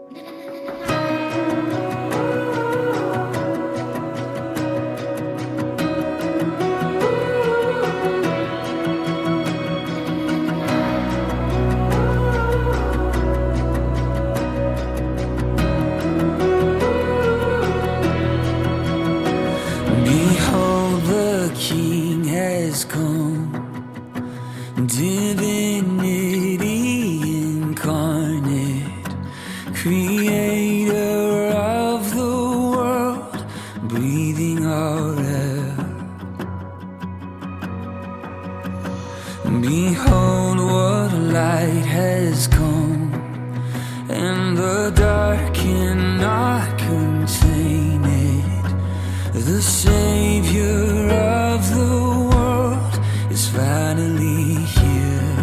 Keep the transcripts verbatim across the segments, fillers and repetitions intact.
Behold, the King has come, divinity incarnate, creator of the world, breathing our air. Behold, what light has come, and the dark cannot contain it. The Savior of the world is finally here.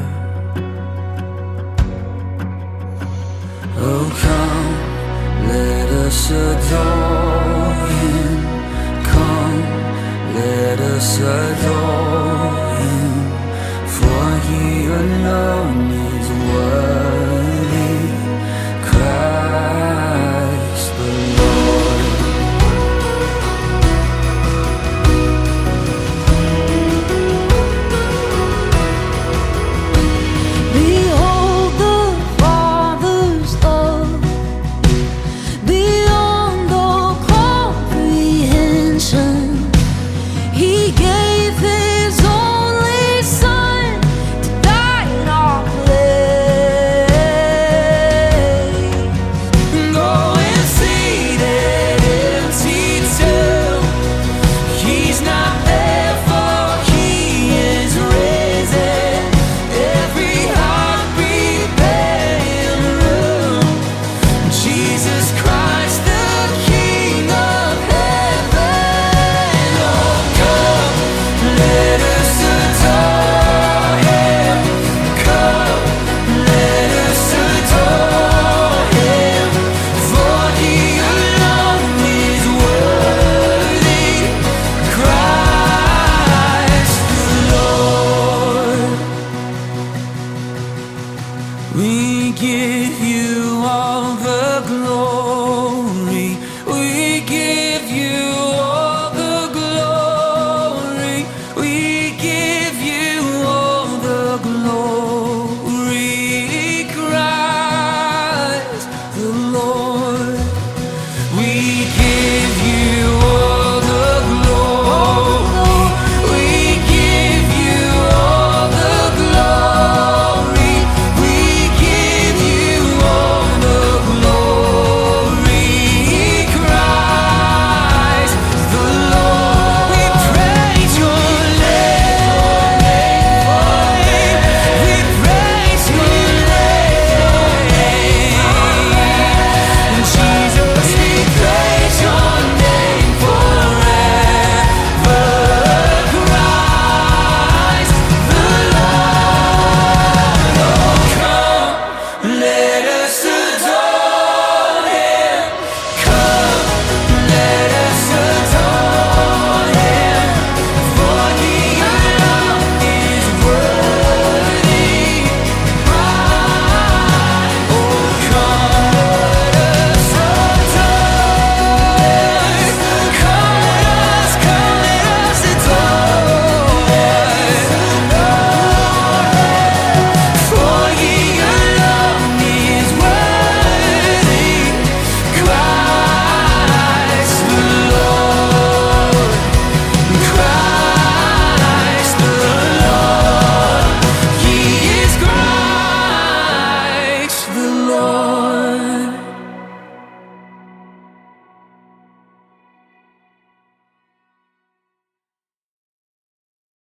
Oh, come, let us adore Him. Come, let us adore Him. For He alone is worthy, Christ the Lord. Behold the Father's love beyond all comprehension. He gave His only Son to die in our place. Go and see that empty tomb. He's not there, for He is risen. Every heart preparing room. Jesus Christ, the King of heaven. Oh, come, let us adore Him. Come, let us adore Him. For He alone is worthy, Christ the Lord. We give You all